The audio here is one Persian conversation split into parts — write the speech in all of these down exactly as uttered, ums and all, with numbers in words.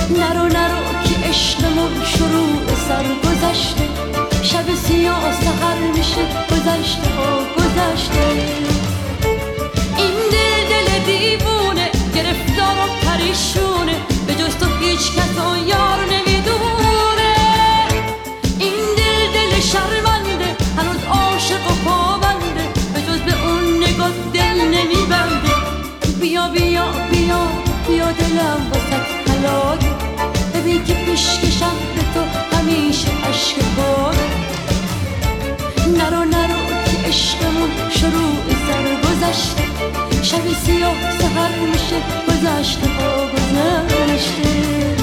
نرو نرو که عشقمون شروع سر گذشته، شب سیاه سحر میشه گذشته ها گذشته. این دل دل دیوونه گرفتار و پریشونه، به جز تو هیچ کس و یار نمیدونه. این دل دل شرمنده هنوز عاشق و پابنده، به جز به اون نگاه دل نمیبنده. بیا بیا بیا بیا دلم واسه حلاله، ببین که پیشکشم به تو همیشه عشق باره. نرو نرو که عشقمون شروع سر گذشته، شبی سیاه سحر میشه گذشته ها گذشته.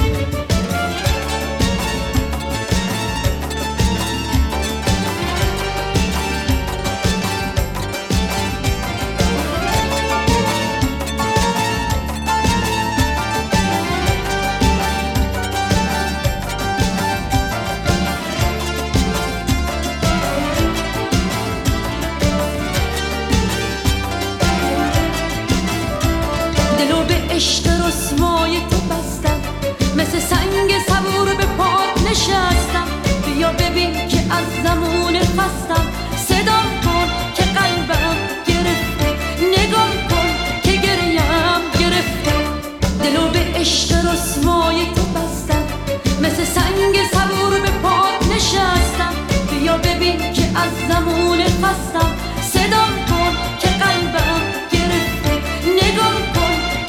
عشق رسوای تو بستم، مثل سنگ صبور به پات نشستم. بیا ببین که از زمون خستم، صدام کن که قلبم گرفته، نگاه کن که گریم گرفته. دلو به عشق رسوای تو بستم، مثل سنگ صبور به پات نشستم. بیا ببین که از زمون خستم، صدام کن که قلبم گرفته، نگاه کن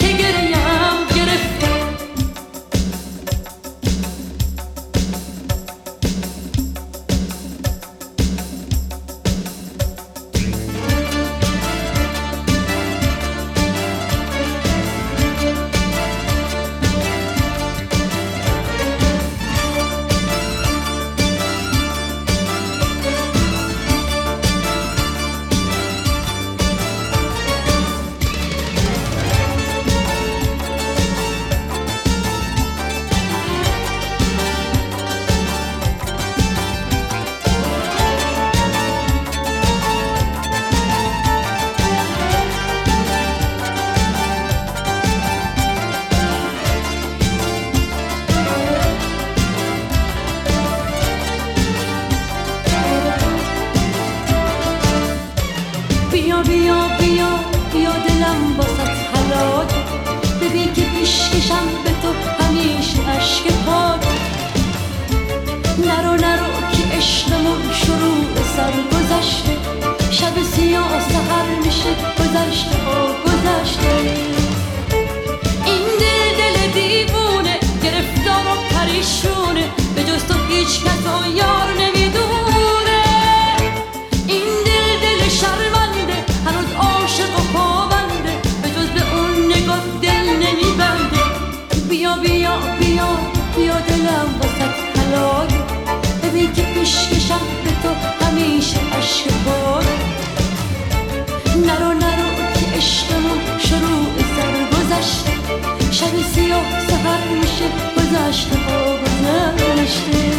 بیا بیا بیا بیا دلم واسه حلاله، ببین که پیشکشم به تو همیشه عشق پاک. نرو نرو که عشقمون شروع سر گذشته، شب سیاه سحر میشه گذشته ها گذشته. این دل دل دیوونه گرفتار و پریشونه، به جز تو هیچ کس و یار نمیدونه. این دل دل شرمنده هنوز عاشق و پابنده، به جز به اون نگاه دل نمیبنده. بیا بیا بیا بیا دلم واسه حلاله، ببین که پیشکشم به تو همیشه عشق باره. نرو نرو که عشقمون شروع سر گذشته، شب سیاه سحر میشه گذشته ها گذشته.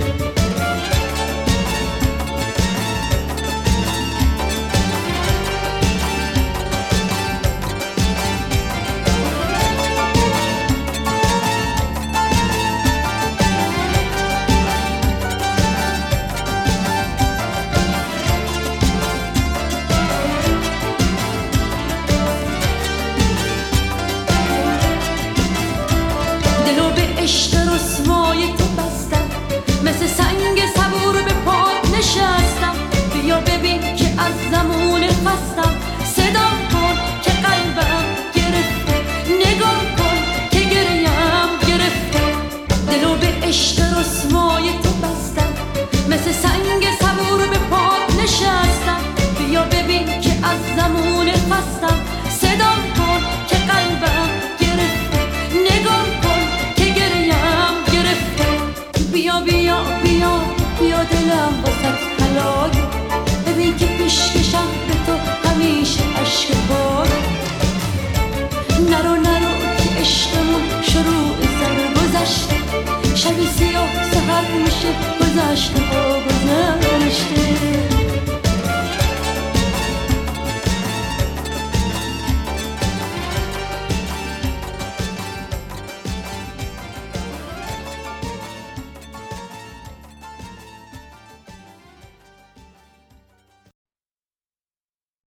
دلو به عشق رسوای تو بستم، مثل سنگ صبور به پات نشستم. بیا ببین که از زمون خستم، صدام کن که قلبم گرفته، نگاه کن که گریم گرفته. دلو به عشق رسوای تو بستم، مثل سنگ صبور به پات نشستم. بیا ببین که از زمون خستم، صدام کن که قلبم گرفته، نگاه کن که گریم گرفته. بیا بیا بیا بیا دلم واسه حلاله، ببین که پیشکشم به تو همیشه عشق باره. نرو نرو که عشقمون شروع سر گذشته، شبی سیاه سحر میشه گذشته.